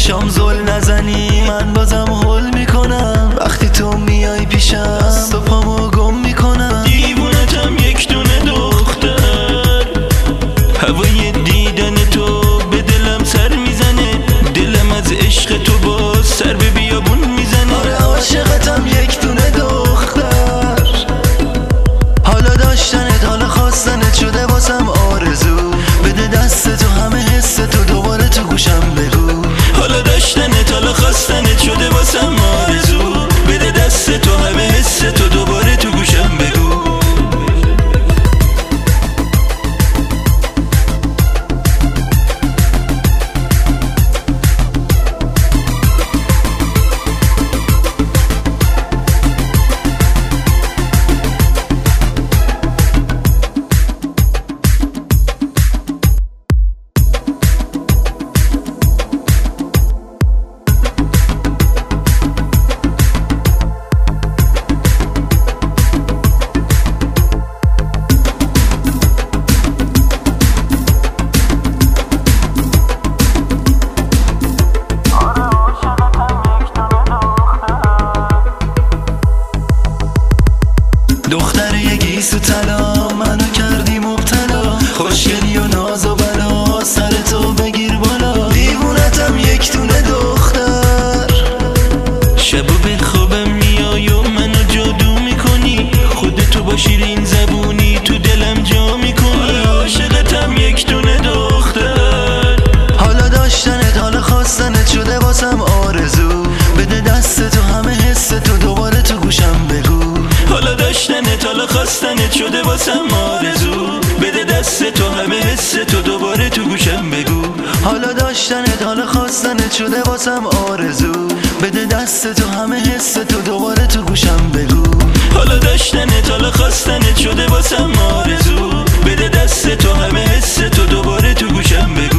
چشام زل نزنی من بازم هول میکنم وقتی تو میای پیشم دست و پامو گم میکنم. دیوونتم یک دونه دختر، هوای دیدن تو به دلم سر میزنه، دلم از عشق تو باز سر به بیابون میزنه. آره عاشقتم یک دونه دختر، حالا داشتنت حالا خواستنت شده واسم آرزو. بده دست تو همه حس تو دوباره تو گوشم بگو. حالا داشتنت حالا خواستنت شده واسم آرزو. بده دست تو همه حس تو دوباره تو گوشم بگو. دختر یگیس و طلا منو کردی مبتلا، خوشگلی و ناز و بلا سر تو بگیر بالا. دیوونتم یک دونه دختر، شب و بخوابم میای و منو جادو میکنی، خودتو با شیرین زبونی تو دلم جا میکنی. عاشقتم یک دونه دختر، حالا داشتنت حالا خواستنت شده واسم آرزو. بده دست تو همه حس تو دوباره تو گوشم بگو. حالا داشتنت حالا خواستنت شده واسم آرزو. بده دست تو همه حس تو دوباره تو گوشم بگو. حالا داشتنت حالا خواستنت شده واسم آرزو. بده دست تو همه حس تو دوباره تو گوشم بگو. حالا داشتنت حالا خواستنت شده واسم آرزو. بده دست تو همه حس تو دوباره تو گوشم بگو.